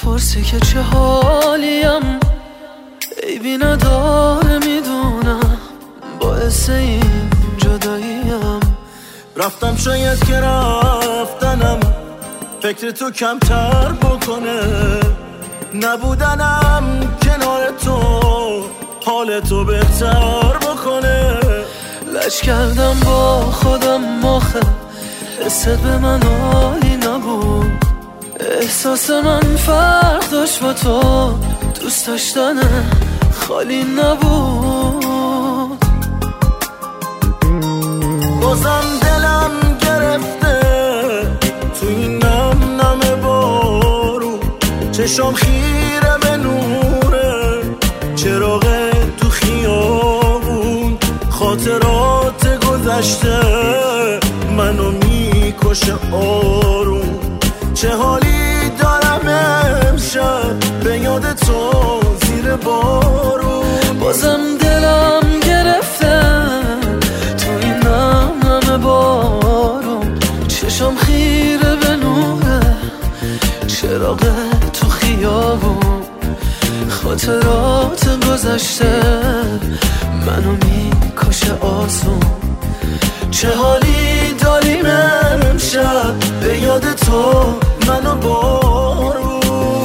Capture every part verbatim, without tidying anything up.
میپرسی که چه حالیم، عیبی نداره میدونم، باعث این جداییم. رفتم شاید که رفتنم فکر تو کمتر بکنه، نبودنم کنار تو حال تو بهتر بکنه. لج کردم با خودم آخه حست به من حالی نبود، احساس من فرق داشت با تو، دوست داشتن خالی نبود. بازم دلم گرفته تو این نم نم بارو، چشام خیره به نوره چراغ تو خیابون، خاطرات گذشته منو میکشه آروم. چه حالی دارم امشب به یاد تو زیر بارون. بازم دلم گرفته تو این نم نم بارون، چشام خیره به نوره چراغ تو خیابون، خاطرات گذشته منو میکشه آسون. چه حالی داریم امشب به یاد تو منو بارون.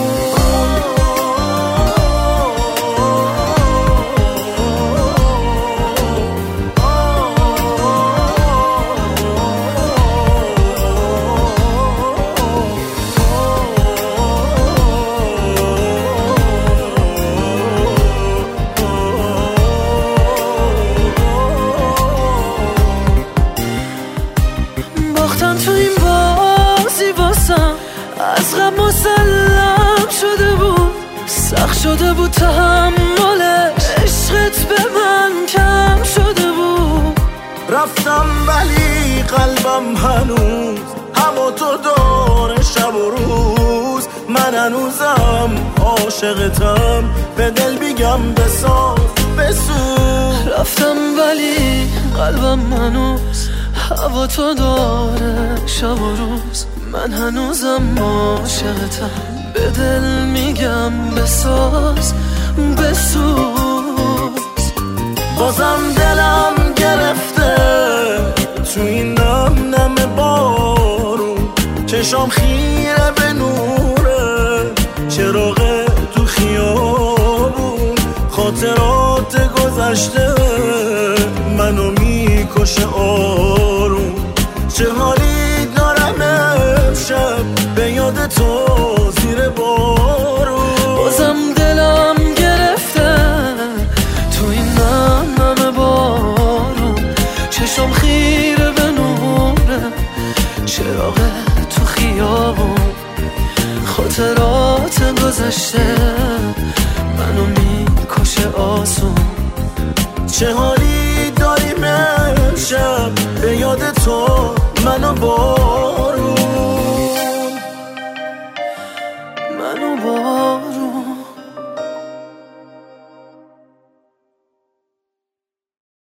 باختم تو این بازی واسم، از غم مسلم شده بود، سخت شده بود تحملش، عشقت به من کم شده بود. رفتم ولی قلبم هنوز هوا تو داره شب و روز، من هنوزم عاشقتم، به دل بیگم بساز بسوز. رفتم ولی قلبم هنوز هوا تو داره شب و روز، من هنوزم عاشقتم، به دل میگم بساز بسوز. بازم دلم گرفته تو این نم نم بارون، چشام خیره به نوره چراغ تو خیابون، خاطرات گذشته منو میکشه آروم. چه حالی دارم امشب به یاد تو زیر بارون. بازم دلم گرفته تو این نم نم بارون، چشم خیره به نوره چراغ تو خیابون، خاطرات گذشته منو میکشه آسون. چه حالی داریم امشب به یاد تو منو بارون، منو بارون.